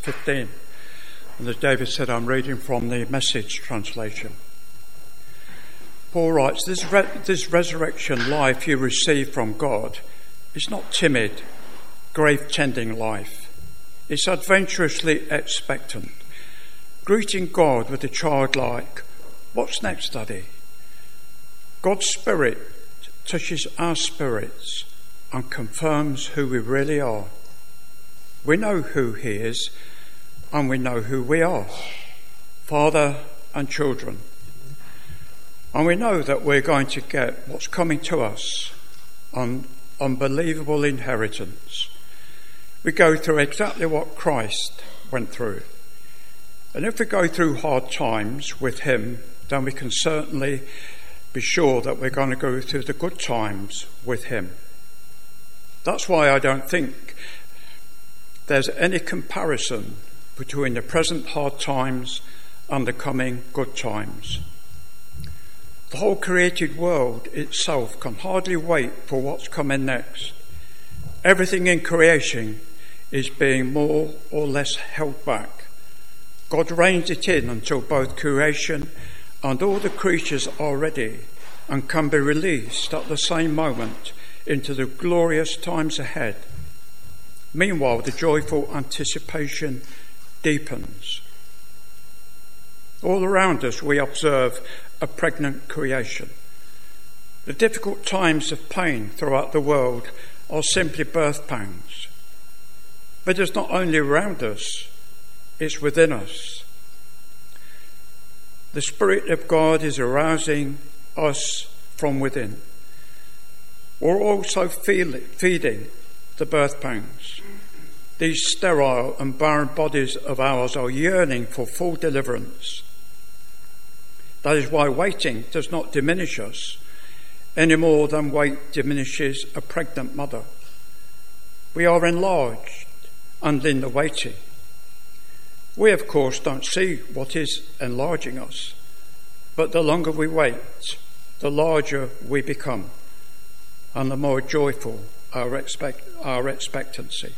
15. And as David said, I'm reading from the Message translation. Paul writes, this resurrection life you receive from God is not timid, grave-tending life. It's adventurously expectant, greeting God with a childlike, "What's next, Daddy?" God's Spirit touches our spirits and confirms who we really are. We know who He is, and we know who we are, Father and children. And we know that we're going to get what's coming to us, an unbelievable inheritance. We go through exactly what Christ went through. And if we go through hard times with Him, then we can certainly be sure that we're going to go through the good times with Him. That's why I don't think there's any comparison between the present hard times and the coming good times. The whole created world itself can hardly wait for what's coming next. Everything in creation is being more or less held back. God reins it in until both creation and all the creatures are ready and can be released at the same moment into the glorious times ahead. Meanwhile, the joyful anticipation deepens. All around us we observe a pregnant creation. The difficult times of pain throughout the world are simply birth pangs. But it's not only around us, it's within us. The Spirit of God is arousing us from within. We're also feeding the birth pangs. These sterile and barren bodies of ours are yearning for full deliverance. That is why waiting does not diminish us any more than weight diminishes a pregnant mother. We are enlarged and in the waiting. We, of course, don't see what is enlarging us, but the longer we wait, the larger we become, and the more joyful our expectancy.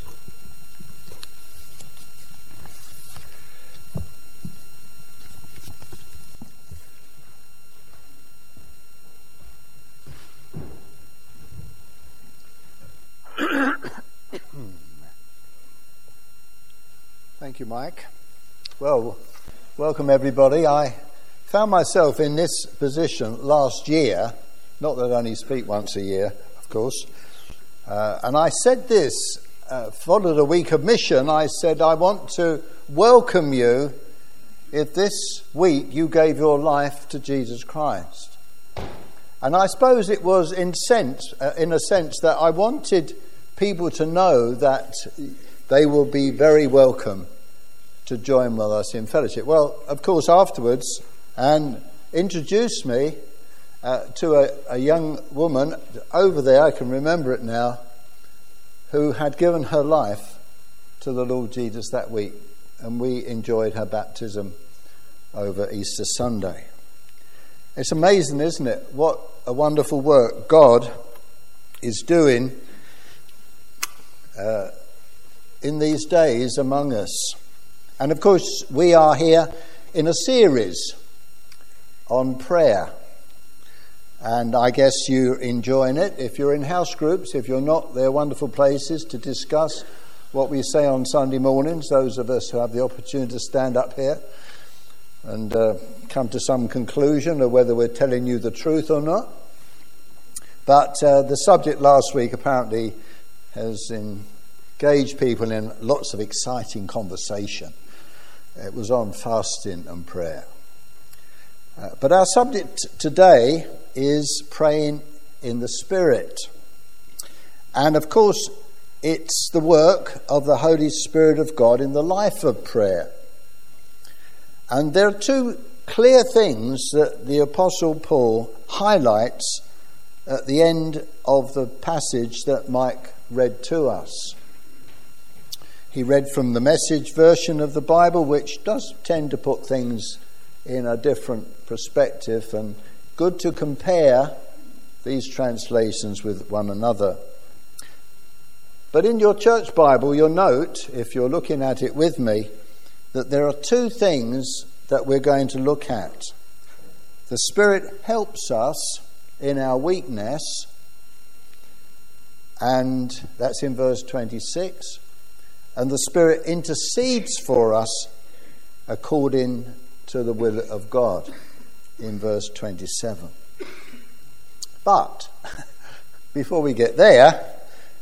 Thank you, Mike. Well, welcome everybody. I found myself in this position last year, not that I only speak once a year, of course, and I said this, followed a week of mission. I said, I want to welcome you if this week you gave your life to Jesus Christ. And I suppose it was in a sense that I wanted people to know that they will be very welcome to join with us in fellowship. Well, of course, afterwards, Anne introduced me to a young woman over there, I can remember it now, who had given her life to the Lord Jesus that week. And we enjoyed her baptism over Easter Sunday. It's amazing, isn't it? What a wonderful work God is doing in these days among us. And of course, we are here in a series on prayer. And I guess you're enjoying it. If you're in house groups, if you're not, they're wonderful places to discuss what we say on Sunday mornings, those of us who have the opportunity to stand up here and come to some conclusion of whether we're telling you the truth or not. But the subject last week apparently has engaged people in lots of exciting conversation. It was on fasting and prayer. But our subject today is praying in the Spirit. And of course, it's the work of the Holy Spirit of God in the life of prayer. And there are two clear things that the Apostle Paul highlights at the end of the passage that Mike read to us. He read from the Message version of the Bible, which does tend to put things in a different perspective, and good to compare these translations with one another. But in your church Bible, you'll note, if you're looking at it with me, that there are two things that we're going to look at. The Spirit helps us in our weakness, and that's in verse 26, and the Spirit intercedes for us according to the will of God in verse 27. But before we get there,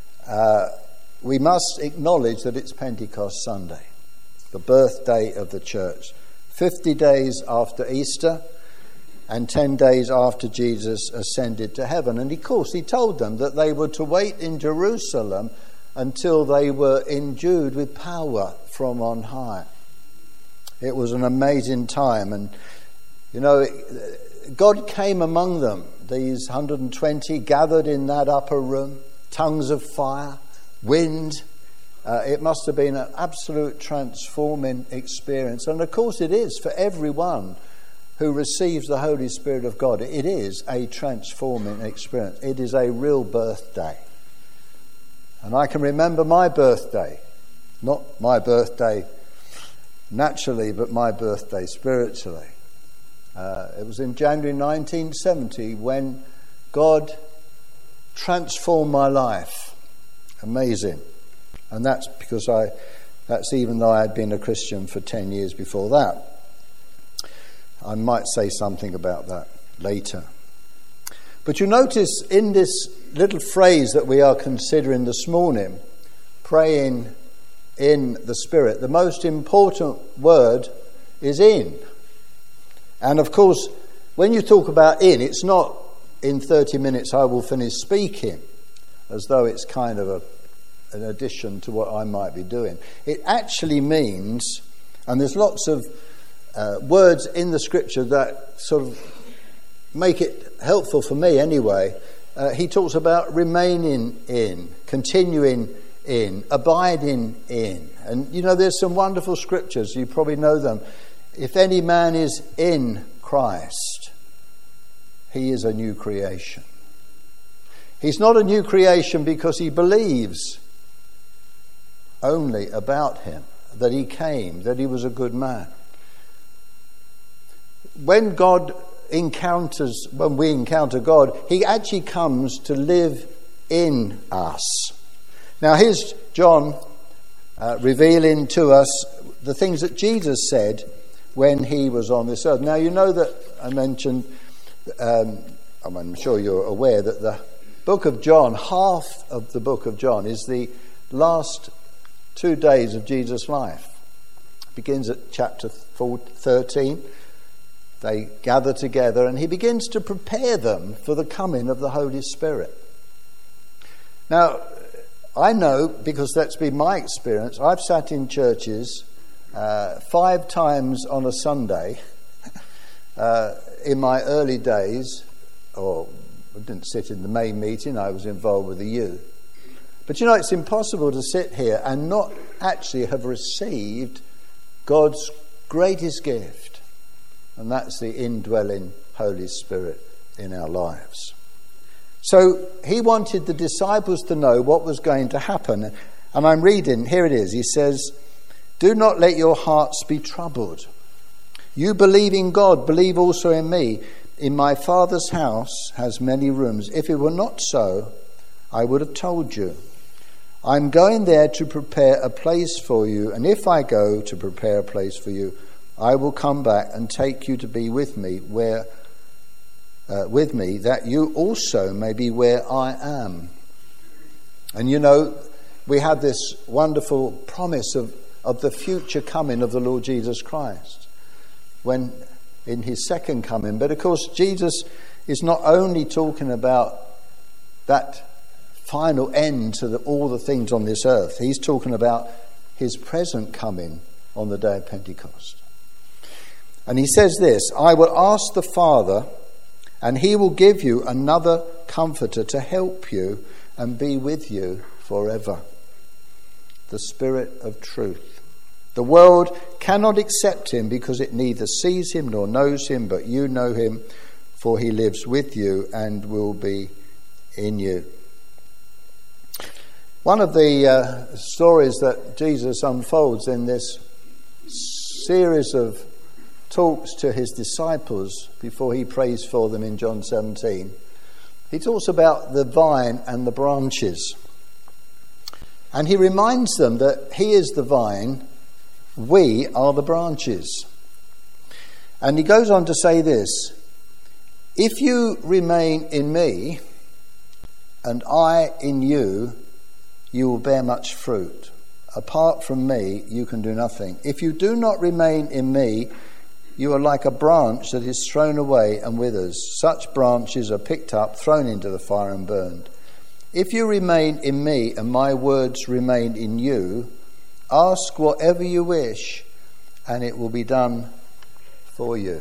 we must acknowledge that it's Pentecost Sunday, the birthday of the church. 50 days after Easter and 10 days after Jesus ascended to heaven. And of course, he told them that they were to wait in Jerusalem until they were endued with power from on high. It was an amazing time. And, you know, God came among them. These 120 gathered in that upper room, tongues of fire, wind. It must have been an absolute transforming experience. And of course it is for everyone who receives the Holy Spirit of God. It is a transforming experience. It is a real birthday. And I can remember my birthday. Not my birthday naturally, but my birthday spiritually. It was in January 1970 when God transformed my life. Amazing. And that's because that's even though I had been a Christian for 10 years before that. I might say something about that later. But you notice in this little phrase that we are considering this morning, praying in the Spirit, the most important word is in. And of course, when you talk about in, it's not in 30 minutes I will finish speaking, as though it's kind of an addition to what I might be doing. It actually means, and there's lots of words in the scripture that sort of make it helpful for me anyway. He talks about remaining in, continuing in, abiding in. And you know, there's some wonderful scriptures, you probably know them. If any man is in Christ, he is a new creation. He's not a new creation because he believes only about him, that he came, that he was a good man. When we encounter God, he actually comes to live in us. Now here's John revealing to us the things that Jesus said when he was on this earth. Now you know that I mentioned, I'm sure you're aware that the book of John, half of the book of John is the last 2 days of Jesus' life. It begins at chapter 13. They gather together and he begins to prepare them for the coming of the Holy Spirit. Now, I know, because that's been my experience, I've sat in churches 5 times on a Sunday in my early days, or I didn't sit in the main meeting, I was involved with the youth. But you know, it's impossible to sit here and not actually have received God's greatest gift, and that's the indwelling Holy Spirit in our lives. So he wanted the disciples to know what was going to happen. And I'm reading, here it is, he says, "Do not let your hearts be troubled. You believe in God, believe also in me. In my Father's house has many rooms. If it were not so, I would have told you. I'm going there to prepare a place for you, and if I go to prepare a place for you, I will come back and take you to be with me, that you also may be where I am." And you know, we have this wonderful promise of the future coming of the Lord Jesus Christ, when in his second coming. But of course, Jesus is not only talking about that final end to all the things on this earth. He's talking about his present coming on the day of Pentecost. And he says this, "I will ask the Father, and he will give you another comforter to help you and be with you forever. The Spirit of truth. The world cannot accept him because it neither sees him nor knows him, but you know him, for he lives with you and will be in you." One of the stories that Jesus unfolds in this series of talks to his disciples before he prays for them in John 17, he talks about the vine and the branches. And he reminds them that he is the vine, we are the branches. And he goes on to say this: if you remain in me and I in you, you will bear much fruit. Apart from me, you can do nothing. If you do not remain in me, you are like a branch that is thrown away and withers. Such branches are picked up, thrown into the fire and burned. If you remain in me and my words remain in you, ask whatever you wish and it will be done for you.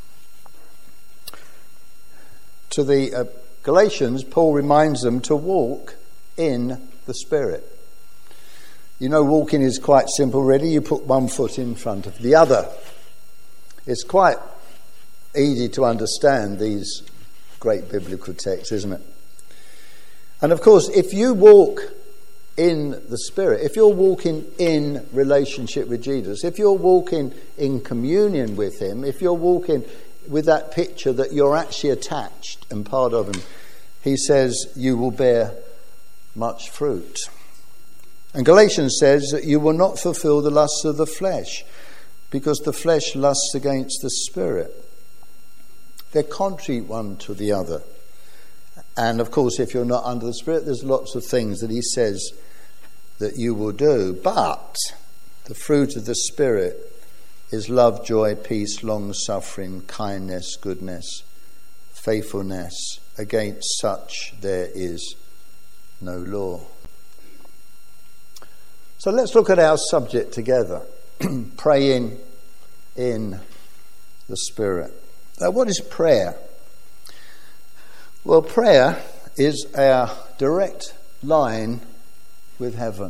To the Galatians, Paul reminds them to walk in the Spirit. You know, walking is quite simple, really. You put one foot in front of the other. It's quite easy to understand these great biblical texts, isn't it? And of course, if you walk in the Spirit, if you're walking in relationship with Jesus, if you're walking in communion with him, if you're walking with that picture that you're actually attached and part of him, he says you will bear much fruit. And Galatians says that you will not fulfill the lusts of the flesh, because the flesh lusts against the Spirit. They're contrary one to the other. And of course, if you're not under the Spirit, there's lots of things that he says that you will do. But the fruit of the Spirit is love, joy, peace, long-suffering, kindness, goodness, faithfulness. Against such there is no law. So let's look at our subject together. Praying in the Spirit. Now, what is prayer? Well, prayer is our direct line with heaven.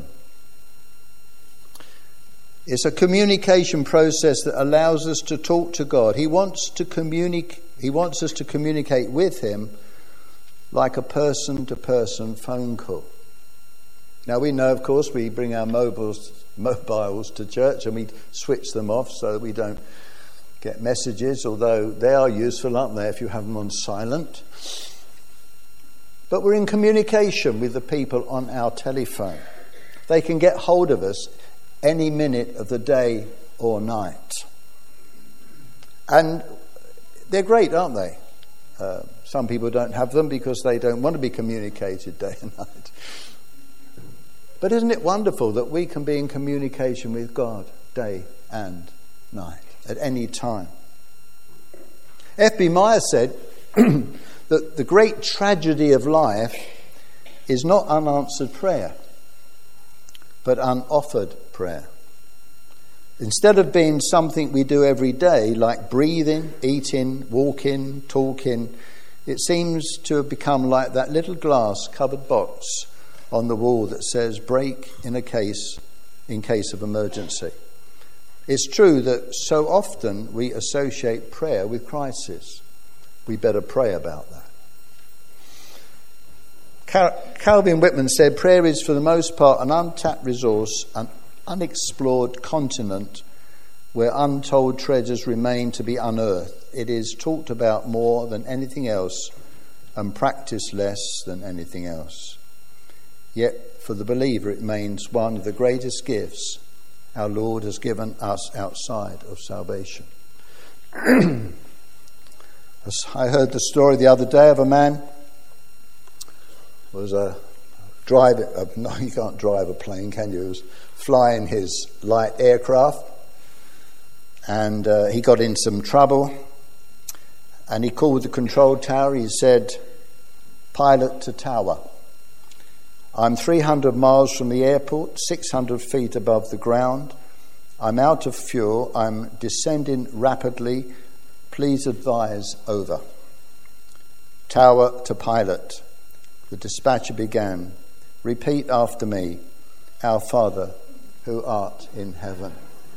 It's a communication process that allows us to talk to God. He wants us to communicate with him like a person-to-person phone call. Now, we know, of course, we bring our mobiles to church and we switch them off so that we don't get messages, although they are useful, aren't they, if you have them on silent. But we're in communication with the people on our telephone. They can get hold of us any minute of the day or night. And they're great, aren't they? Some people don't have them because they don't want to be communicated day and night. But isn't it wonderful that we can be in communication with God day and night, at any time? F.B. Meyer said that the great tragedy of life is not unanswered prayer, but unoffered prayer. Instead of being something we do every day, like breathing, eating, walking, talking, it seems to have become like that little glass covered box on the wall that says break in case of emergency. It's true that so often we associate prayer with crisis. We better pray about that. Calvin Whitman said prayer is for the most part an untapped resource, an unexplored continent where untold treasures remain to be unearthed. It is talked about more than anything else and practiced less than anything else. Yet for the believer it remains one of the greatest gifts our Lord has given us outside of salvation. I heard the story the other day of a man was driving. No, you can't drive a plane, can you? He was flying his light aircraft, and he got in some trouble. And he called the control tower. He said, "Pilot to tower. I'm 300 miles from the airport, 600 feet above the ground. I'm out of fuel. I'm descending rapidly. Please advise, over." Tower to pilot. The dispatcher began. "Repeat after me. Our Father, who art in heaven."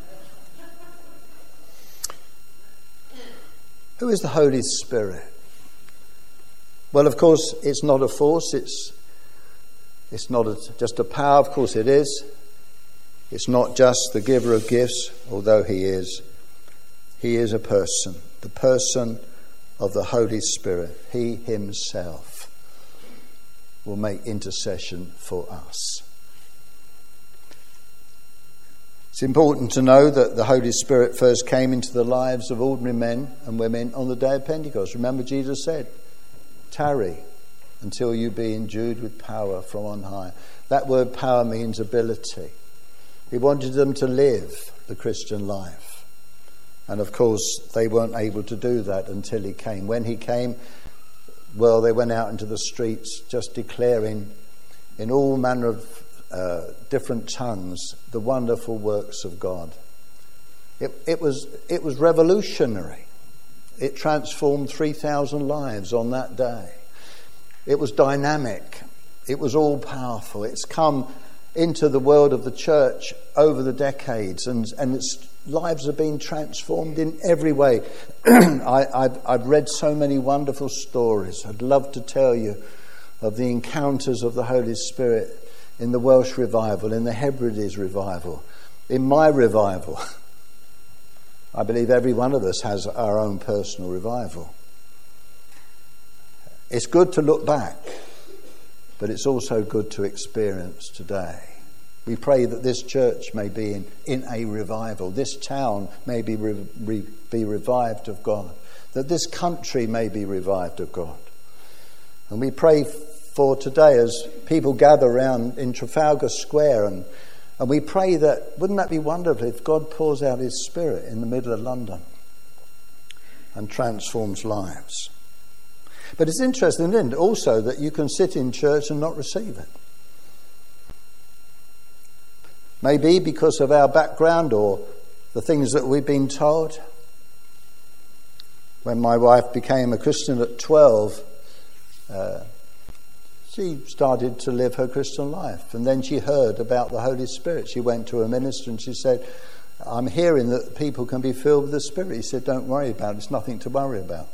Who is the Holy Spirit? Well, of course, it's not a force. It's not just a power. Of course it is. It's not just the giver of gifts, although he is a person, the person of the Holy Spirit. He himself will make intercession for us. It's important to know that the Holy Spirit first came into the lives of ordinary men and women on the day of Pentecost. Remember, Jesus said, "Tarry until you be endued with power from on high." That word power means ability. He wanted them to live the Christian life. And of course, they weren't able to do that until he came. When he came, well, they went out into the streets just declaring in all manner of different tongues the wonderful works of God. It was revolutionary. It transformed 3,000 lives on that day. It was dynamic. It was all powerful. It's come into the world of the church over the decades, and its lives have been transformed in every way. I've read so many wonderful stories. I'd love to tell you of the encounters of the Holy Spirit in the Welsh revival, in the Hebrides revival, in my revival. I believe every one of us has our own personal revival. It's good to look back, but it's also good to experience today. We pray that this church may be in a revival. This town may be revived of God. That this country may be revived of God. And we pray for today as people gather around in Trafalgar Square, and we pray that, wouldn't that be wonderful if God pours out his Spirit in the middle of London and transforms lives. But it's interesting, isn't it, also that you can sit in church and not receive it. Maybe because of our background or the things that we've been told. When my wife became a Christian at 12, she started to live her Christian life. And then she heard about the Holy Spirit. She went to a minister and she said, "I'm hearing that people can be filled with the Spirit." He said, "Don't worry about it. It's nothing to worry about."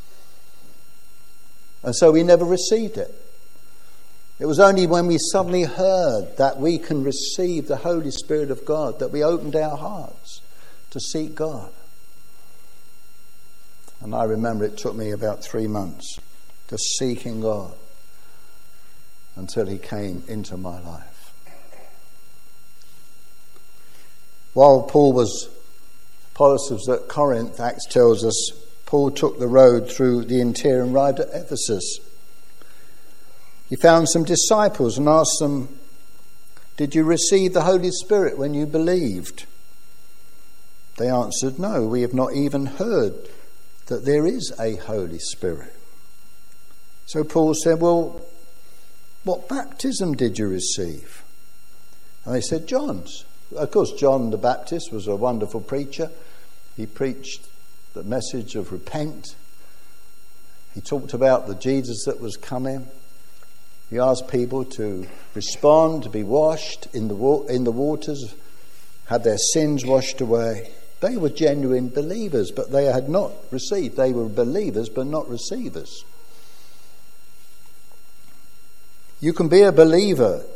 And so we never received it. It was only when we suddenly heard that we can receive the Holy Spirit of God that we opened our hearts to seek God. And I remember it took me about 3 months just seeking God until he came into my life. While Apollos was at Corinth, Acts tells us, Paul took the road through the interior and arrived at Ephesus. He found some disciples and asked them, "Did you receive the Holy Spirit when you believed?" They answered, "No, we have not even heard that there is a Holy Spirit." So Paul said, "Well, what baptism did you receive?" And they said, "John's." Of course, John the Baptist was a wonderful preacher. He preached the message of repent. He talked about the Jesus that was coming. He asked people to respond, to be washed in the waters, had their sins washed away. They were genuine believers, but they had not received. They were believers, but not receivers. You can be a believer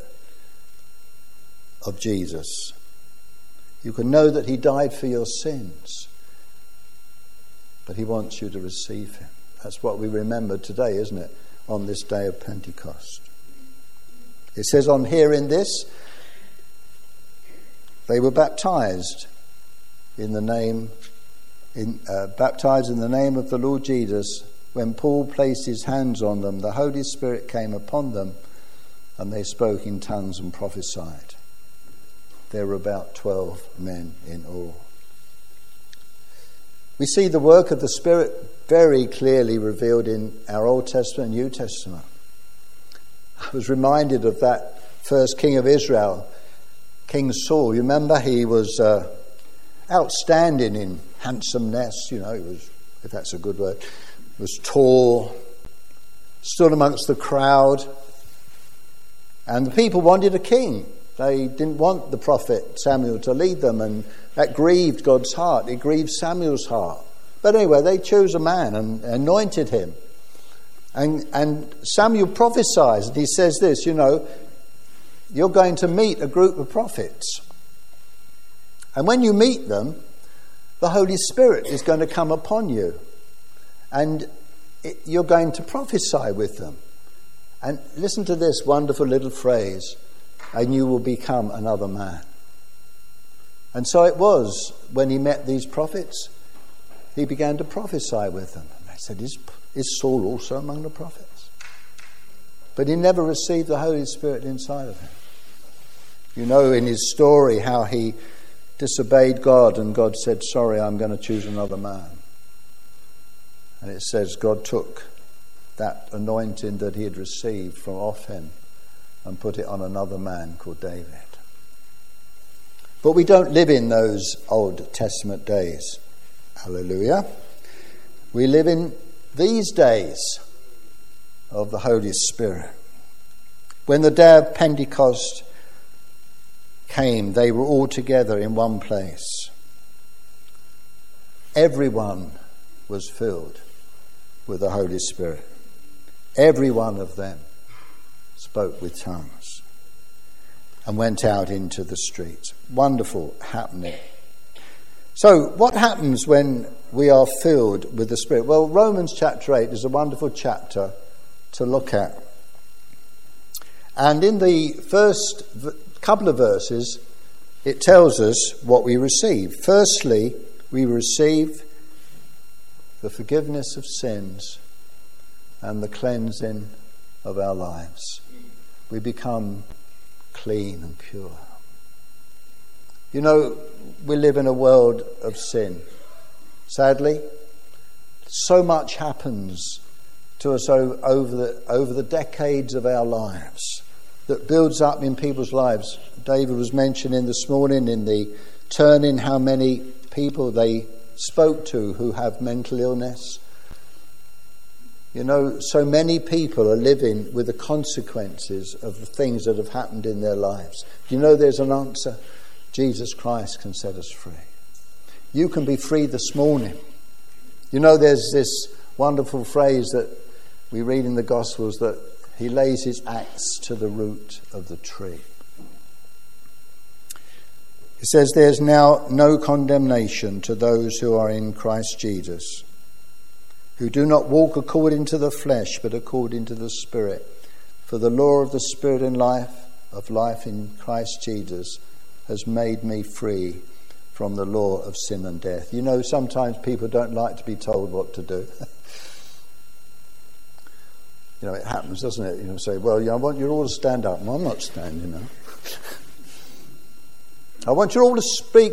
of Jesus. You can know that he died for your sins, but he wants you to receive him. That's what we remember today, isn't it? On this day of Pentecost. It says on hearing this, they were baptized in the name of the Lord Jesus. When Paul placed his hands on them, the Holy Spirit came upon them, and they spoke in tongues and prophesied. There were about 12 men in all. We see the work of the Spirit very clearly revealed in our Old Testament and New Testament. I was reminded of that first king of Israel, King Saul. You remember, he was outstanding in handsomeness, he was, if that's a good word, was tall, stood amongst the crowd, and the people wanted a king. They didn't want the prophet Samuel to lead them, and that grieved God's heart. It grieved Samuel's heart. But anyway, they chose a man and anointed him. And Samuel prophesies, and he says this, you're going to meet a group of prophets. And when you meet them, the Holy Spirit is going to come upon you. And you're going to prophesy with them. And listen to this wonderful little phrase, and you will become another man. And so it was when he met these prophets, he began to prophesy with them. And they said, is Saul also among the prophets? But he never received the Holy Spirit inside of him. You know in his story how he disobeyed God and God said, sorry, I'm going to choose another man. And it says God took that anointing that he had received from off him and put it on another man called David. But we don't live in those Old Testament days. Hallelujah. We live in these days of the Holy Spirit. When the day of Pentecost came, they were all together in one place. Everyone was filled with the Holy Spirit. Every one of them spoke with tongues and went out into the streets. Wonderful happening. So what happens when we are filled with the Spirit? Well, Romans chapter 8 is a wonderful chapter to look at. And in the first couple of verses, it tells us what we receive. Firstly, we receive the forgiveness of sins and the cleansing of our lives. We become clean and pure. You know, we live in a world of sin. Sadly, so much happens to us over the decades of our lives that builds up in people's lives. David was mentioning this morning in the turn-in how many people they spoke to who have mental illness. You know, so many people are living with the consequences of the things that have happened in their lives. You know there's an answer. Jesus Christ can set us free. You can be free this morning. You know there's this wonderful phrase that we read in the Gospels that he lays his axe to the root of the tree. It says there's now no condemnation to those who are in Christ Jesus, who do not walk according to the flesh, but according to the Spirit. For the law of the Spirit and life in Christ Jesus has made me free from the law of sin and death. You know, sometimes people don't like to be told what to do. You know, it happens, doesn't it? You know, say, well, I want you all to stand up. Well, I'm not standing up. I want you all to speak,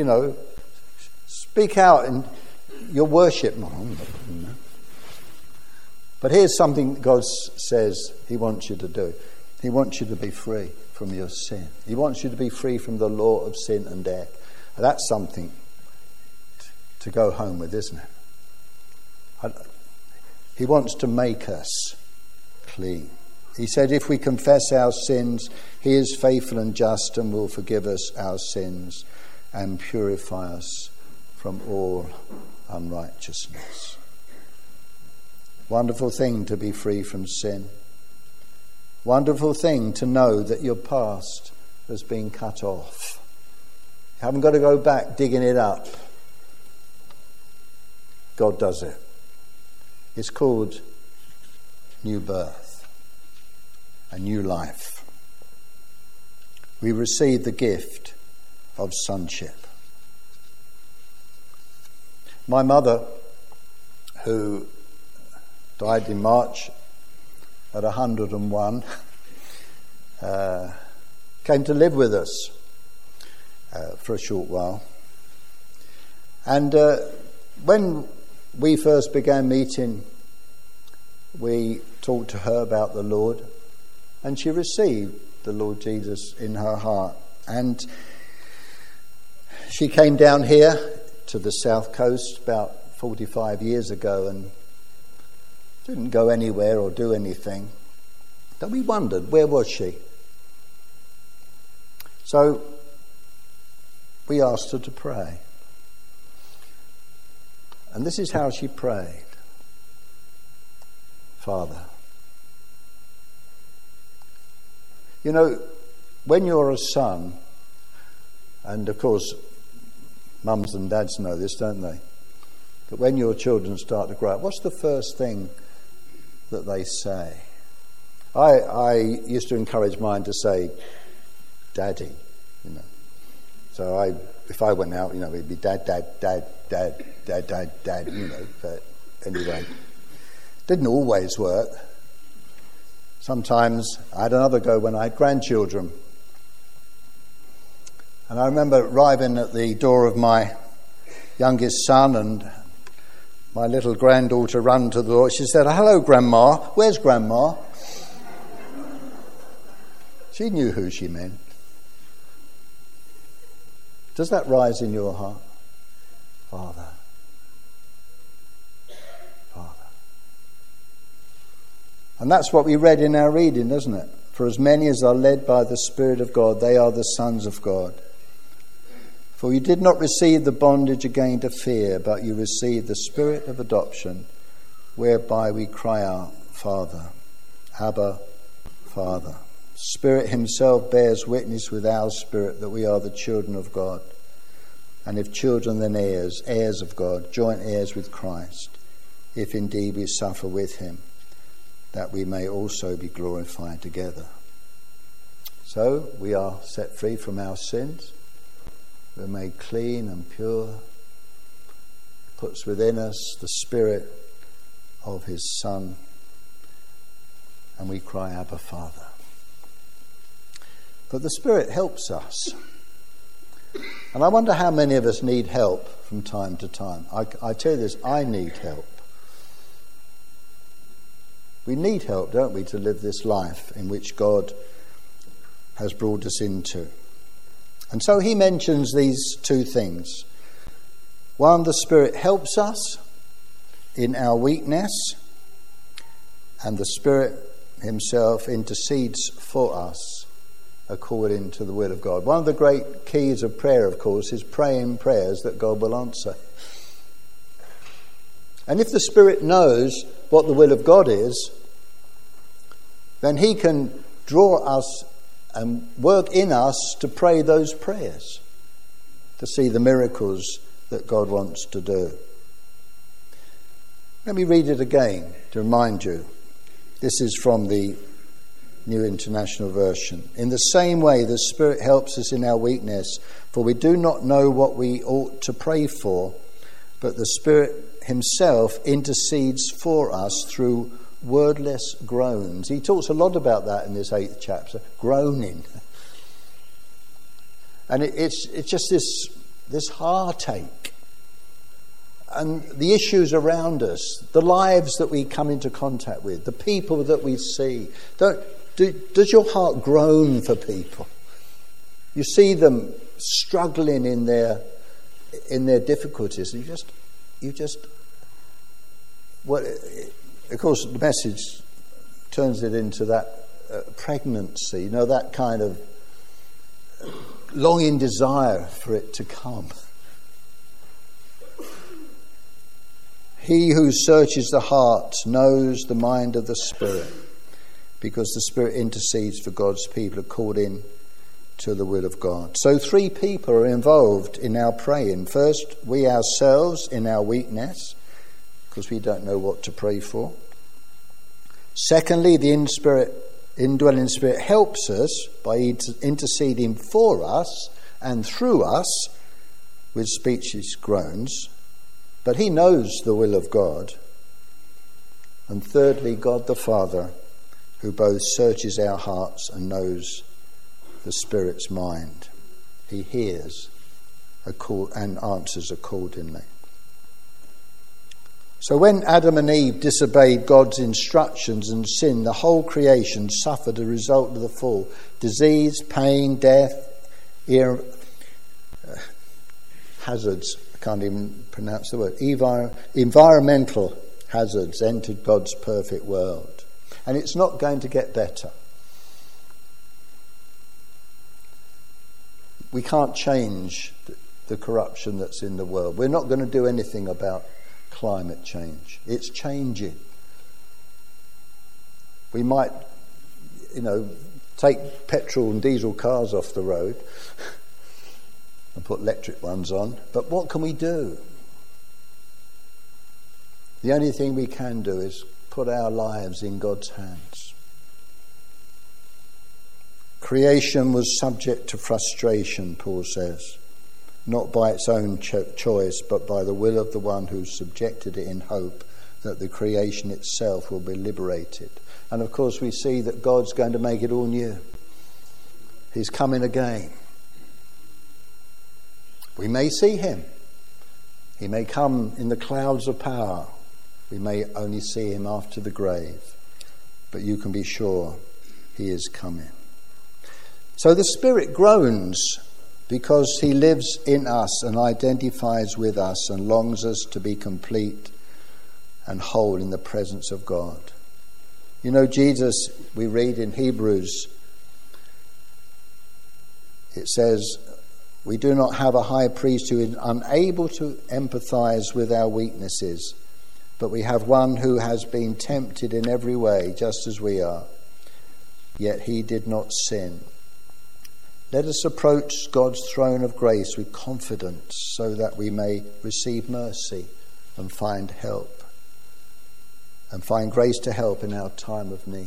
speak out in your worship. But here's something God says he wants you to do. He wants you to be free from your sin. He wants you to be free from the law of sin and death. And that's something to go home with, isn't it? He wants to make us clean. He said if we confess our sins, he is faithful and just and will forgive us our sins and purify us from all unrighteousness. Wonderful thing to be free from sin. Wonderful thing to know that your past has been cut off. You haven't got to go back digging it up. God does it. It's called new birth, a new life. We receive the gift of sonship. My mother, who died in March at 101, came to live with us for a short while. And when we first began meeting, we talked to her about the Lord, and she received the Lord Jesus in her heart. And she came down here to the south coast about 45 years ago and didn't go anywhere or do anything. Then we wondered, where was she? So we asked her to pray. And this is how she prayed. Father. You know, when you're a son, and of course Mums and dads know this, don't they? But when your children start to grow up, what's the first thing that they say? I used to encourage mine to say, Daddy, you know. So if I went out, you know, it'd be Dad, Dad, Dad, Dad, Dad, Dad, Dad, you know. But anyway, didn't always work. Sometimes I had another go when I had grandchildren. And I remember arriving at the door of my youngest son, and my little granddaughter ran to the door. She said, "Hello, Grandma. Where's Grandma?" She knew who she meant. Does that rise in your heart? Father. Father. And that's what we read in our reading, isn't it? For as many as are led by the Spirit of God, they are the sons of God. For you did not receive the bondage again to fear, but you received the Spirit of adoption, whereby we cry out, Father, Abba, Father. Spirit himself bears witness with our spirit that we are the children of God. And if children, then heirs, heirs of God, joint heirs with Christ, if indeed we suffer with him, that we may also be glorified together. So we are set free from our sins. We're made clean and pure. Puts within us the Spirit of his Son. And we cry, Abba, Father. But the Spirit helps us. And I wonder how many of us need help from time to time. I tell you this, I need help. We need help, don't we, to live this life in which God has brought us into. And so he mentions these two things. One, the Spirit helps us in our weakness, and the Spirit himself intercedes for us according to the will of God. One of the great keys of prayer, of course, is praying prayers that God will answer. And if the Spirit knows what the will of God is, then he can draw us and work in us to pray those prayers, to see the miracles that God wants to do. Let me read it again to remind you. This is from the New International Version. In the same way, the Spirit helps us in our weakness, for we do not know what we ought to pray for, but the Spirit himself intercedes for us through wordless groans. He talks a lot about that in this 8th chapter, groaning. And it's just this heartache. And the issues around us, the lives that we come into contact with, the people that we see. Does your heart groan for people? You see them struggling in their difficulties, and you just. Well, of course, the Message turns it into that pregnancy. You know, that kind of longing desire for it to come. He who searches the heart knows the mind of the Spirit, because the Spirit intercedes for God's people according to the will of God. So 3 people are involved in our praying. First, we ourselves in our weakness, because we don't know what to pray for. Secondly, the indwelling Spirit helps us by interceding for us and through us with speechless groans. But he knows the will of God. And thirdly, God the Father, who both searches our hearts and knows the Spirit's mind. He hears and answers accordingly. So when Adam and Eve disobeyed God's instructions and sinned, the whole creation suffered a result of the fall. Disease, pain, death, hazards, I can't even pronounce the word, environmental hazards entered God's perfect world. And it's not going to get better. We can't change the corruption that's in the world. We're not going to do anything about climate change. It's changing. We might, take petrol and diesel cars off the road, and put electric ones on. But what can we do? The only thing we can do is put our lives in God's hands. Creation was subject to frustration, Paul says, not by its own choice, but by the will of the one who subjected it in hope that the creation itself will be liberated. And of course we see that God's going to make it all new. He's coming again. We may see him. He may come in the clouds of power. We may only see him after the grave. But you can be sure he is coming. So the Spirit groans because he lives in us and identifies with us and longs us to be complete and whole in the presence of God. You know, Jesus, we read in Hebrews, it says, we do not have a high priest who is unable to empathize with our weaknesses, but we have one who has been tempted in every way, just as we are, yet he did not sin. Let us approach God's throne of grace with confidence so that we may receive mercy and find help, and find grace to help in our time of need.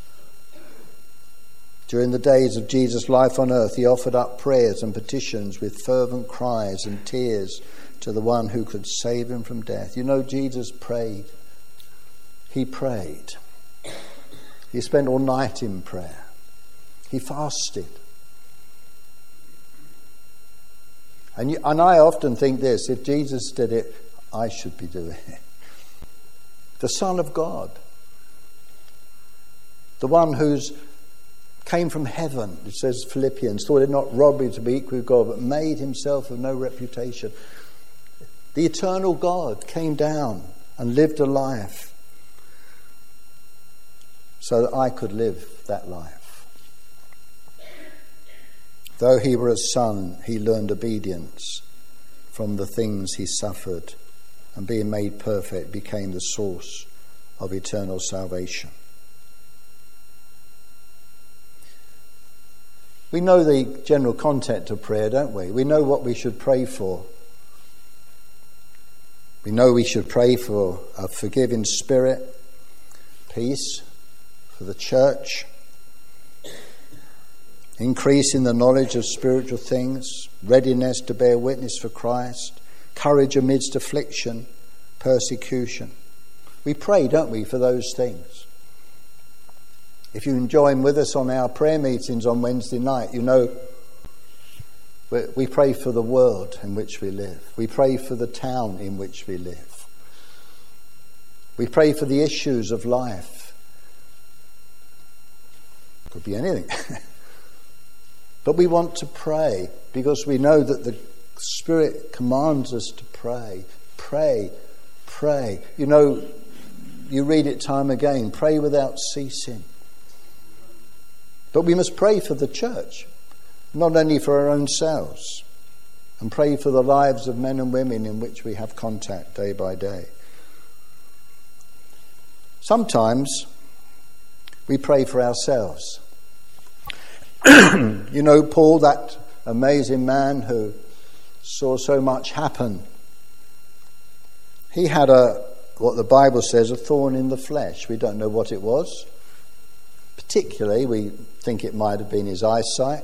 During the days of Jesus' life on earth, he offered up prayers and petitions with fervent cries and tears to the one who could save him from death. You know, Jesus prayed. He prayed. He spent all night in prayer. He fasted. And I often think this, if Jesus did it, I should be doing it. The Son of God, the one who's came from heaven, it says Philippians, thought it not robbery to be equal with God, but made himself of no reputation. The eternal God came down and lived a life so that I could live that life. Though he were a son, he learned obedience from the things he suffered, and being made perfect became the source of eternal salvation. We know the general content of prayer, don't we? We know what we should pray for. We know we should pray for a forgiving spirit, peace for the church, increase in the knowledge of spiritual things, readiness to bear witness for Christ, courage amidst affliction, persecution. We pray, don't we, for those things. If you join with us on our prayer meetings on Wednesday night, you know we pray for the world in which we live. We pray for the town in which we live. We pray for the issues of life. Could be anything. But we want to pray because we know that the Spirit commands us to pray. Pray, pray. You know, you read it time again. Pray without ceasing. But we must pray for the church, not only for our own selves, and pray for the lives of men and women in which we have contact day by day. Sometimes we pray for ourselves. You know, Paul, that amazing man who saw so much happen, he had what the Bible says, a thorn in the flesh. We don't know what it was. Particularly, we think it might have been his eyesight,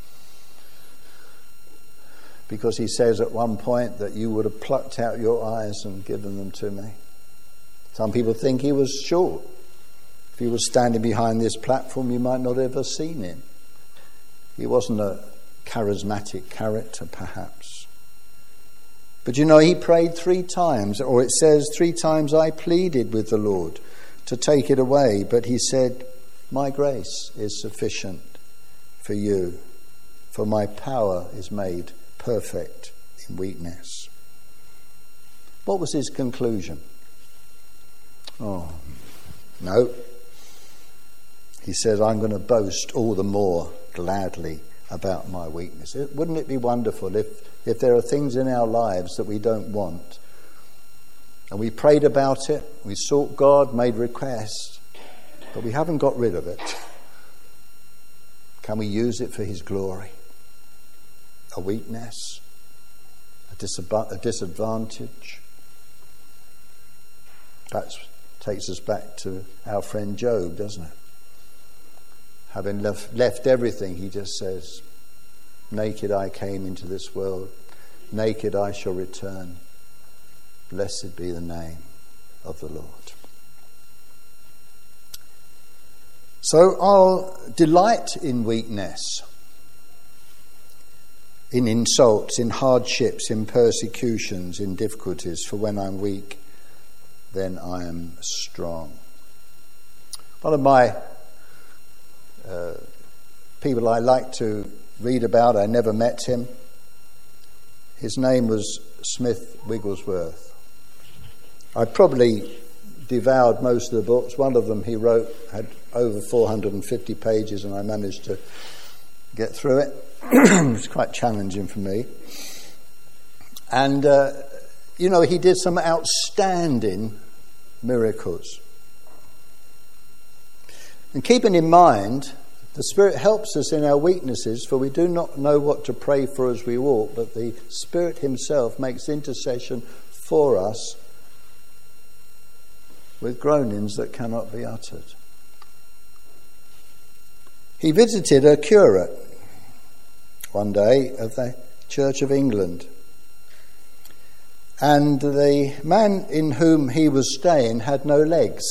because he says at one point that you would have plucked out your eyes and given them to me. Some people think he was short. If he was standing behind this platform, you might not have ever seen him. He wasn't a charismatic character, perhaps. But you know, he prayed 3 times, or it says 3 times I pleaded with the Lord to take it away, but he said, my grace is sufficient for you, for my power is made perfect in weakness. What was his conclusion? Oh, no. He said, I'm going to boast all the more gladly about my weakness. Wouldn't it be wonderful if there are things in our lives that we don't want, and we prayed about it, we sought God, made requests, but we haven't got rid of it. Can we use it for his glory? a weakness, a disadvantage. That takes us back to our friend Job, doesn't it? Having left everything, he just says, naked I came into this world, naked I shall return. Blessed be the name of the Lord. So I'll delight in weakness, in insults, in hardships, in persecutions, in difficulties, for when I'm weak, then I am strong. One of my people I like to read about, I never met him. His name was Smith Wigglesworth. I probably devoured most of the books. One of them he wrote had over 450 pages, and I managed to get through it. It was quite challenging for me. And, he did some outstanding miracles. And keeping in mind, the Spirit helps us in our weaknesses, for we do not know what to pray for as we walk, but the Spirit himself makes intercession for us with groanings that cannot be uttered. He visited a curate one day of the Church of England, and the man in whom he was staying had no legs.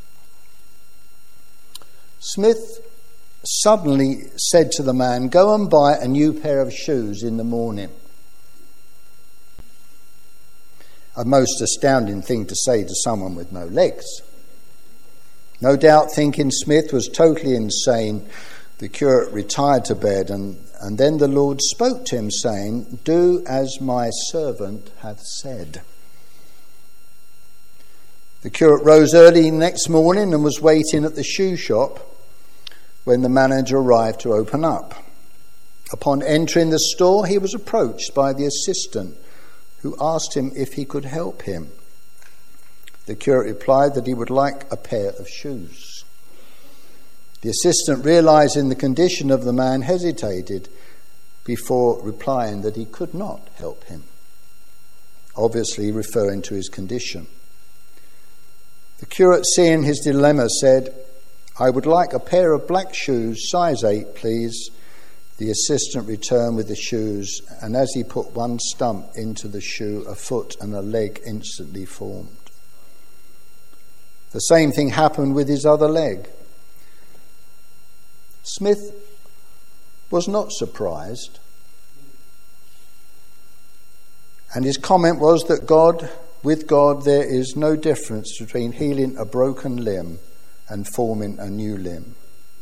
Smith suddenly said to the man, "Go and buy a new pair of shoes in the morning." A most astounding thing to say to someone with no legs. No doubt thinking Smith was totally insane, the curate retired to bed, and then the Lord spoke to him, saying, "Do as my servant hath said." The curate rose early next morning and was waiting at the shoe shop when the manager arrived to open up. Upon entering the store, he was approached by the assistant, who asked him if he could help him. The curate replied that he would like a pair of shoes. The assistant, realizing the condition of the man, hesitated before replying that he could not help him, obviously referring to his condition. The curate, seeing his dilemma, said, "I would like a pair of black shoes, size 8, please." The assistant returned with the shoes, and as he put one stump into the shoe, a foot and a leg instantly formed. The same thing happened with his other leg. Smith was not surprised, and his comment was that with God there is no difference between healing a broken limb and forming a new limb.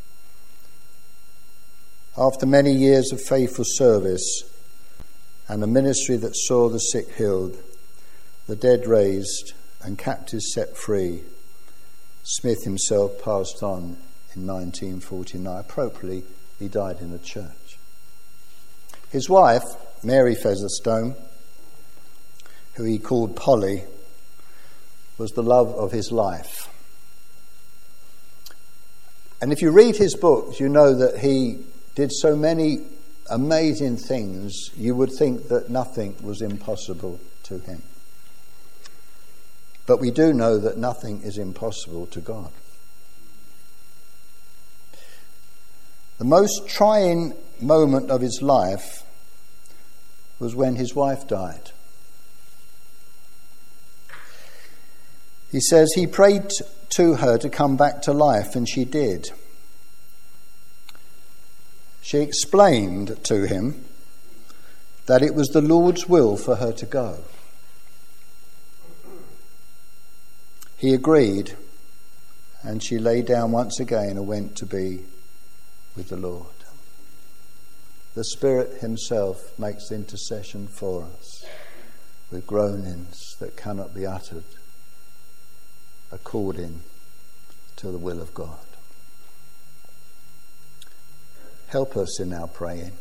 After many years of faithful service and a ministry that saw the sick healed, the dead raised, and captives set free, Smith himself passed on in 1949. Appropriately, he died in a church. His wife, Mary Featherstone, who he called Polly, was the love of his life. And if you read his books, you know that he did so many amazing things, you would think that nothing was impossible to him. But we do know that nothing is impossible to God. The most trying moment of his life was when his wife died. He says he prayed to her to come back to life, and she did. She explained to him that it was the Lord's will for her to go. He agreed, and she lay down once again and went to be with the Lord. The Spirit himself makes intercession for us with groanings that cannot be uttered, according to the will of God. Help us in our praying.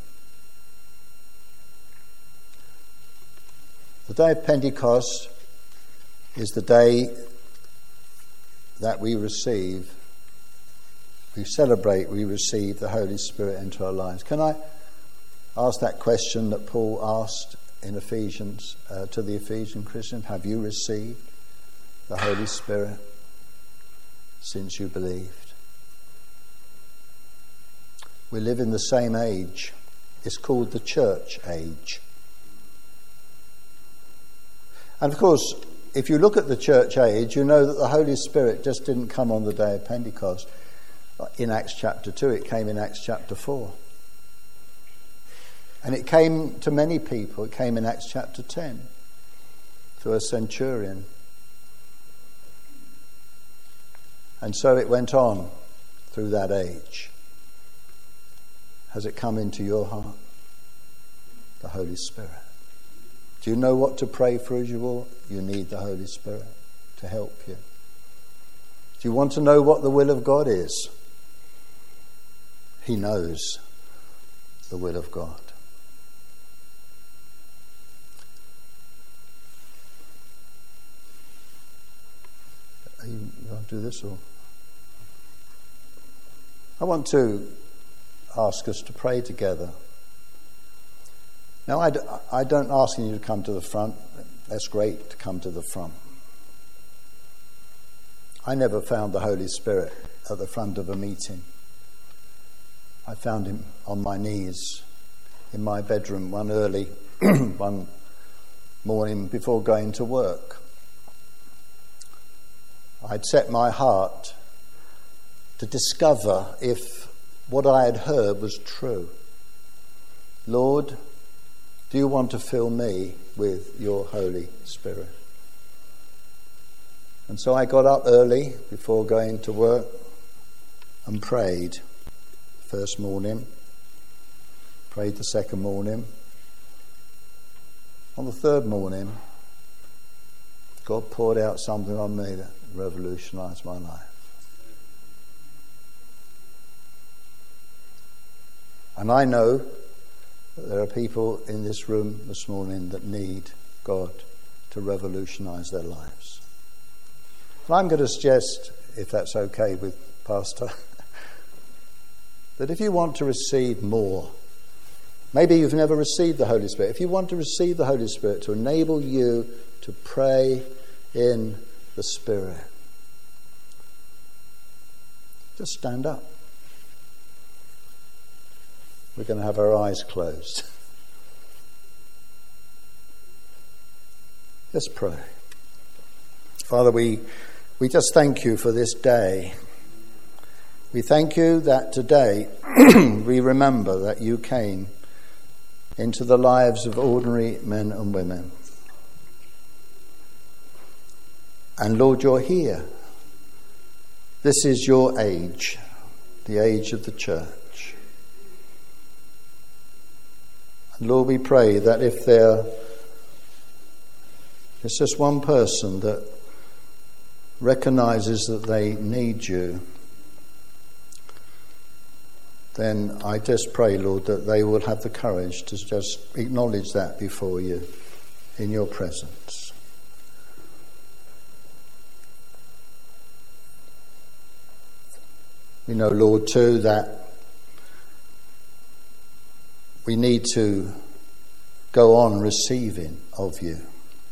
The day of Pentecost is the day that we celebrate the Holy Spirit into our lives. ask that question that Paul asked in Ephesians to the Ephesian Christians. Have you received the Holy Spirit since you believed? We live in the same age. It's called the church age. And of course, if you look at the church age, you know that the Holy Spirit just didn't come on the day of Pentecost. In Acts chapter 2, it came in Acts chapter 4. And it came to many people. It came in Acts chapter 10 to a centurion. And so it went on through that age. Has it come into your heart? The Holy Spirit. Do you know what to pray for as you ought? You need the Holy Spirit to help you. Do you want to know what the will of God is? He knows the will of God. You want to do this, or I want to ask us to pray together. Now, I don't ask you to come to the front. That's great to come to the front. I never found the Holy Spirit at the front of a meeting. I found him on my knees in my bedroom one morning before going to work. I'd set my heart to discover if what I had heard was true. Lord, do you want to fill me with your Holy Spirit? And so I got up early before going to work and prayed. First morning, prayed the second morning. On the third morning, God poured out something on me that revolutionised my life. And I know that there are people in this room this morning that need God to revolutionise their lives. And I'm going to suggest, if that's okay with Pastor, that if you want to receive more, maybe you've never received the Holy Spirit, if you want to receive the Holy Spirit to enable you to pray in the Spirit, just stand up. We're going to have our eyes closed. Let's pray. Father, we just thank you for this day. We thank you that today we remember that you came into the lives of ordinary men and women. And Lord, you're here. This is your age, the age of the church. And Lord, we pray that if there is just one person that recognises that they need you, then I just pray, Lord, that they will have the courage to just acknowledge that before you in your presence. We know, Lord, too, that we need to go on receiving of you.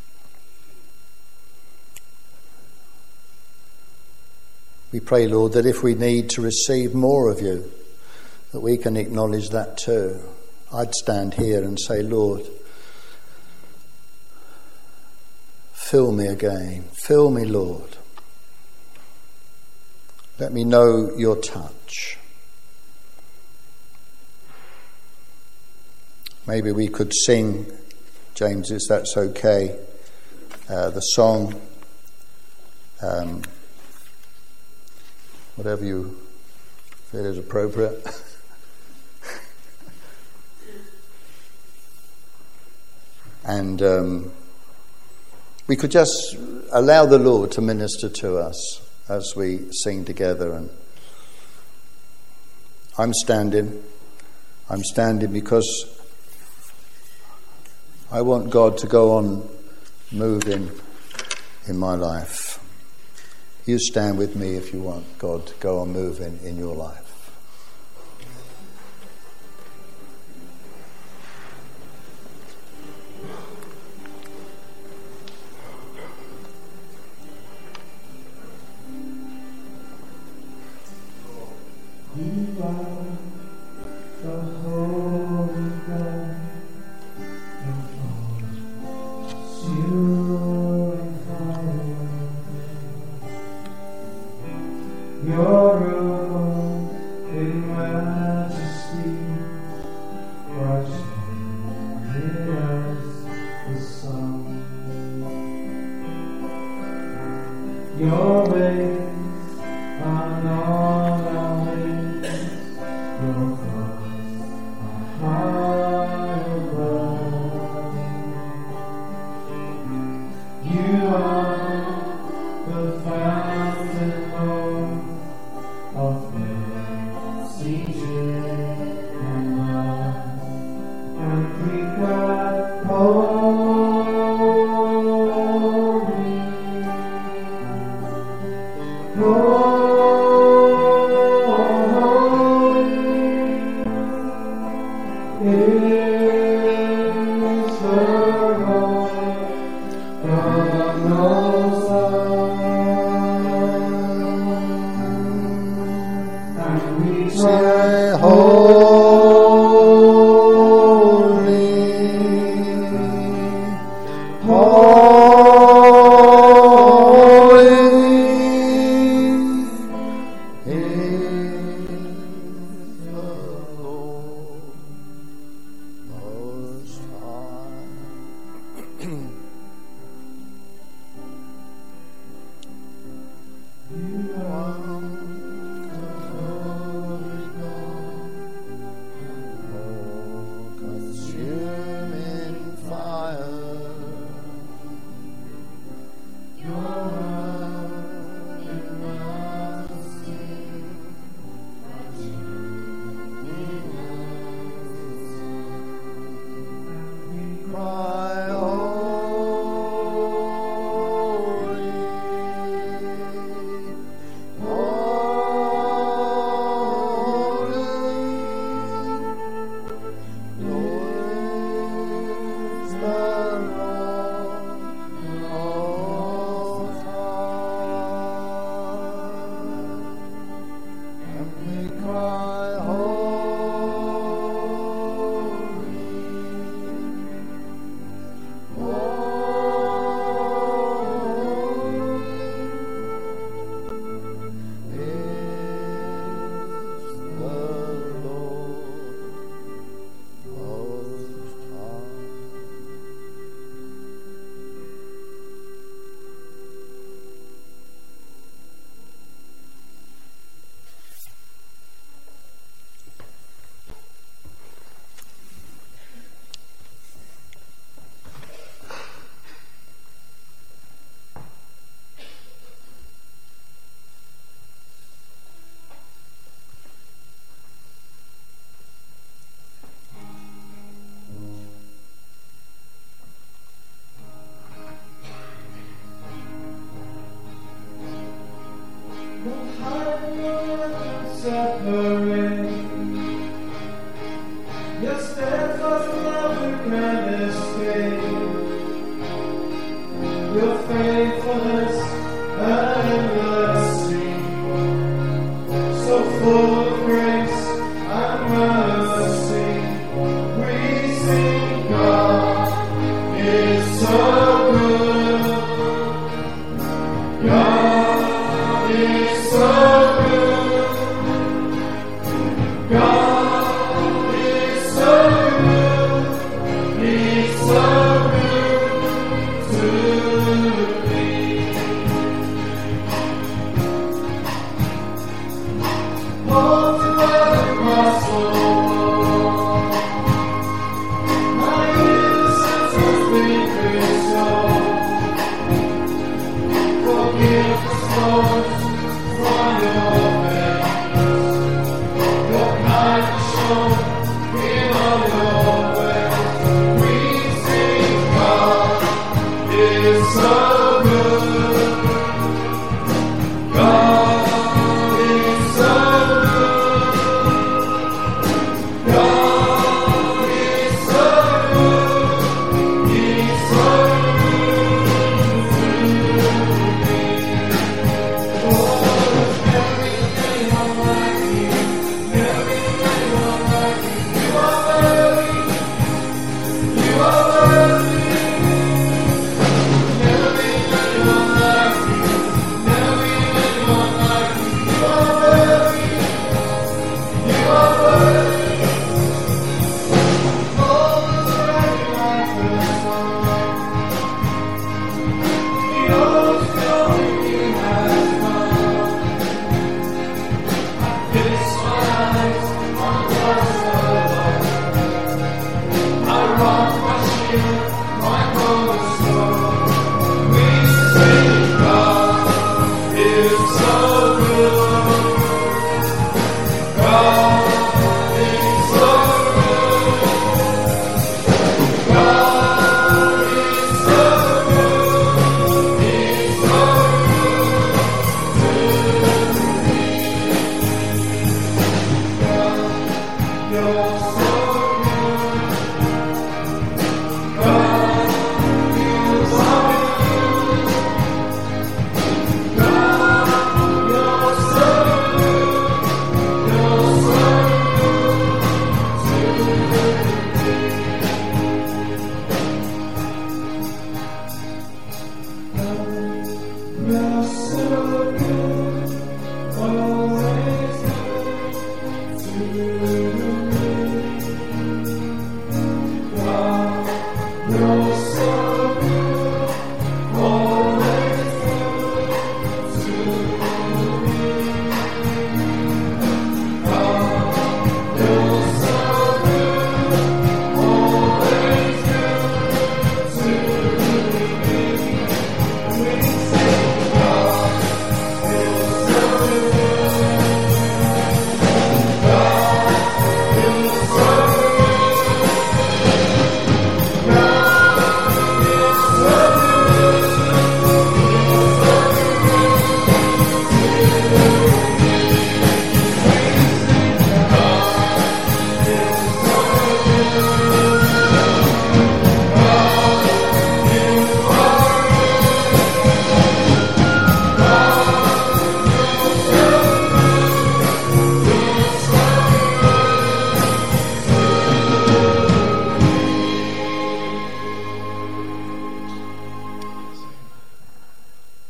We pray, Lord, that if we need to receive more of you, that we can acknowledge that too. I'd stand here and say, Lord, fill me again. Fill me, Lord. Let me know your touch. Maybe we could sing, James, if that's okay, the song, whatever you feel is appropriate. And we could just allow the Lord to minister to us as we sing together. And I'm standing because I want God to go on moving in my life. You stand with me if you want God to go on moving in your life. You're so good.